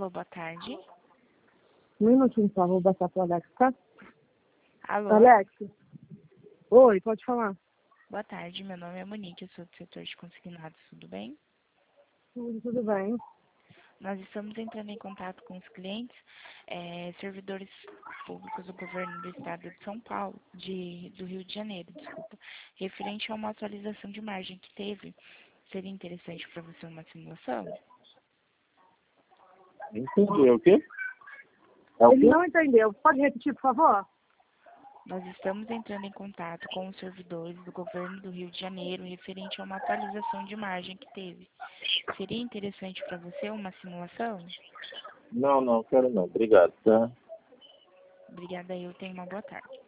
Alô, boa tarde. Um minutinho só, vou passar pro Alex, tá? Alô, Alex? Oi, pode falar. boa tarde. Meu nome é Monique, eu sou do setor de consignados, tudo bem? Tudo bem. Nós estamos entrando em contato com os clientes, servidores públicos do governo do estado de São Paulo, do Rio de Janeiro, desculpa, referente a uma atualização de margem que teve. Seria interessante para você uma simulação? Entendi, é o quê? É o Ele quê? não entendeu. Pode repetir, por favor? Nós estamos entrando em contato com os servidores do governo do Rio de Janeiro referente a uma atualização de margem que teve. Seria interessante para você uma simulação? Não, quero não. Obrigado, tá? Obrigada, eu tenho uma boa tarde.